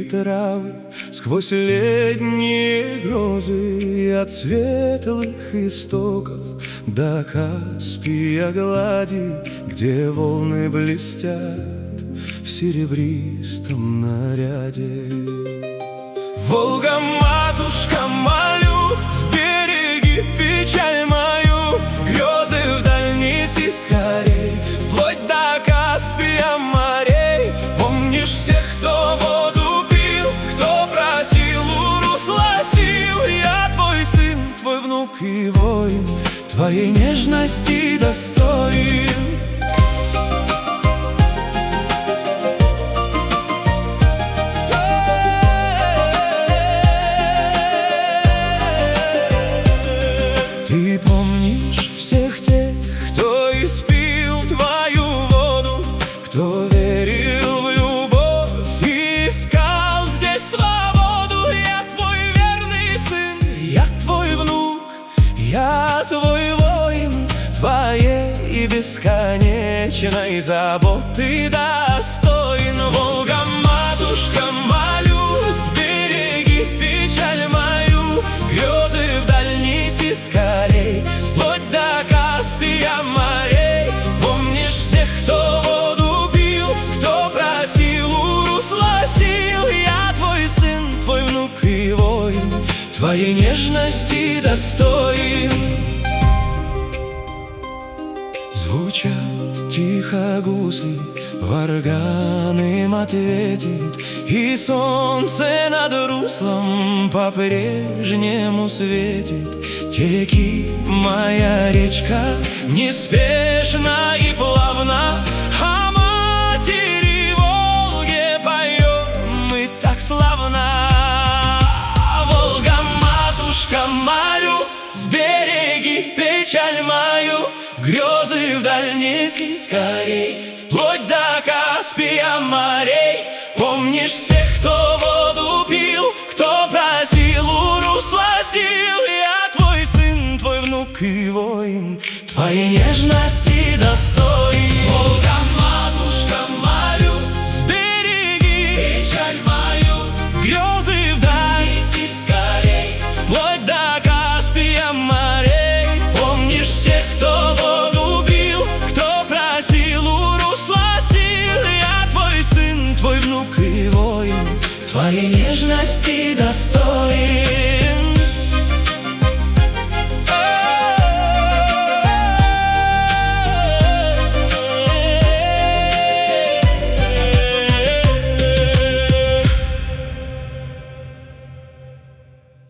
травы, сквозь летние грозы, от светлых истоков до Каспия глади, где волны блестят в серебристом наряде. Волга, матушка, молю, сбереги печаль мою, грезы вдаль неси скорей, вплоть до Каспия морей. Помнишь всех, кто воду пил, кто просил у русла сил? Я твой сын, твой внук и воин, твоей нежности достоин. Ты помнишь всех тех, кто испил твою воду, кто верил в любовь и искал здесь свободу? Я твой верный сын, я твой внук, я твой воин, твоей бесконечной заботы достоин. Волга, матушка, молю, сбереги печаль мою, грезы вдаль неси скорей, вплоть до Каспия морей. Помнишь всех, кто воду пил, кто просил у русла сил? Я твой сын, твой внук и воин, твоей нежности достоин. Звучат тихо гусли, в орган им ответит, и солнце над руслом по-прежнему светит. Теки, моя речка, неспешно и плавно, о матери Волге поем мы так славно. Волга, матушка, молю, сбереги печаль мою, грезы вдаль неси скорей, вплоть до Каспия морей. Помнишь всех, кто воду пил, кто просил у русла сил? Я твой сын, твой внук и воин, твоей нежности достоин. Волга, матушка, молю, сбереги печаль мою, грезы вдаль неси скорей, вплоть до Каспия морей. Помнишь всех, кто воду пил, кто просил у русла сил? Я твой сын, твой внук и воин, твоей нежности достоин.